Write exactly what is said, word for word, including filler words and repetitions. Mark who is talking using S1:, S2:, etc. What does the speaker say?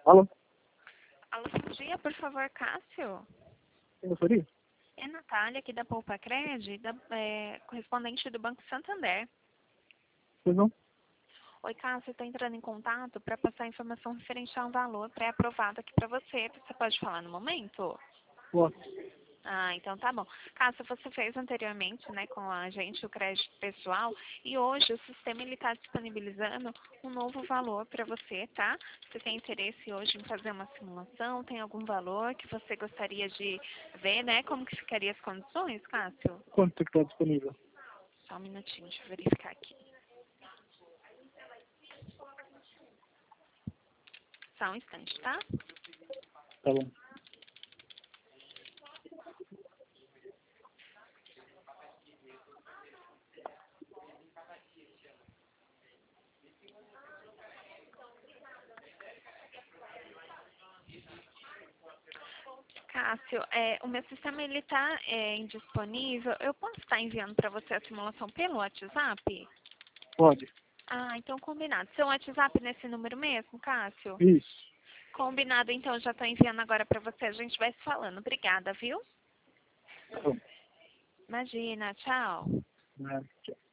S1: Alô?
S2: Alô, bom dia, por favor, Cássio.
S1: Quem gostaria?
S2: É Natália, aqui da Poupa Cred, da, é, correspondente do Banco Santander.
S1: Pois não?
S2: Oi, Cássio, estou entrando em contato para passar informação referente a um valor pré-aprovado aqui para você. Você pode falar no momento?
S1: Posso.
S2: Ah, então tá bom. Cássio, você fez anteriormente, né, com a gente o crédito pessoal e hoje o sistema ele está disponibilizando um novo valor para você, tá? Você tem interesse hoje em fazer uma simulação? Tem algum valor que você gostaria de ver, né? Como que ficaria as condições, Cássio?
S1: Quanto que está disponível?
S2: Só um minutinho, deixa eu verificar aqui. Só um instante, tá?
S1: Tá bom.
S2: Cássio, é, o meu sistema ele está é, indisponível. Eu posso estar enviando para você a simulação pelo WhatsApp?
S1: Pode.
S2: Ah, então combinado. Seu WhatsApp nesse número mesmo, Cássio?
S1: Isso.
S2: Combinado, então já estou enviando agora para você. A gente vai se falando. Obrigada, viu?
S1: Tá bom.
S2: Imagina, tchau.
S1: Ah, tchau.